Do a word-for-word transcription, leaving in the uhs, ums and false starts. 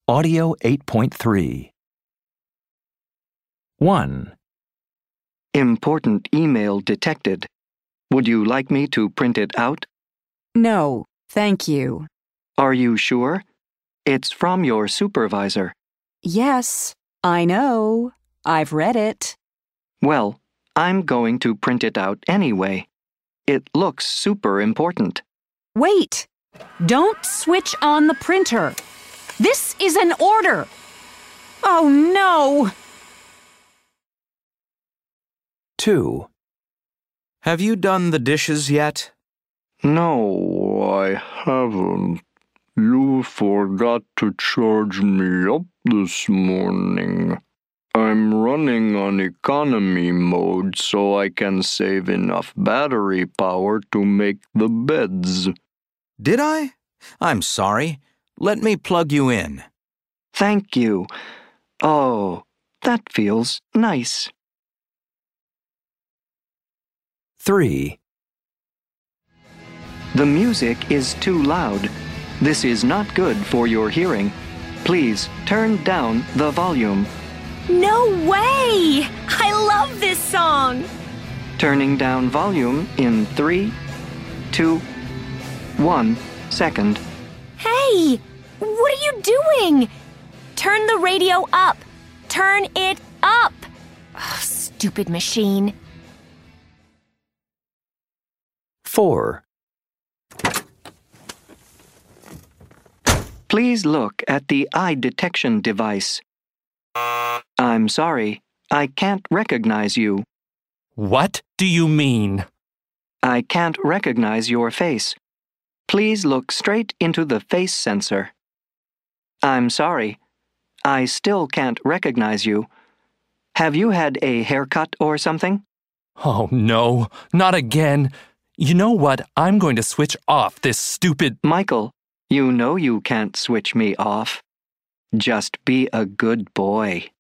Audio eight point three. one. Important email detected. Would you like me to print it out? No, thank you. Are you sure? It's from your supervisor. Yes, I know. I've read it. Well, I'm going to print it out anyway. It looks super important. Wait! Don't switch on the printer. This is an order. Oh, no! two. Have you done the dishes yet? No, I haven't. You forgot to charge me up this morning. I'm running on economy mode so I can save enough battery power to make the beds. Did I? I'm sorry. Let me plug you in. Thank you. Oh, that feels nice. three. The music is too loud. This is not good for your hearing. Please turn down the volume. No way! I love this song! Turning down volume in three, two, one second. Hey! What are you doing? Turn the radio up. Turn it up. Ugh, stupid machine. four. Please look at the eye detection device. I'm sorry, I can't recognize you. What do you mean? I can't recognize your face. Please look straight into the face sensor. I'm sorry, I still can't recognize you. Have you had a haircut or something? Oh, no, not again. You know what? I'm going to switch off this stupid... Michael, you know you can't switch me off. Just be a good boy.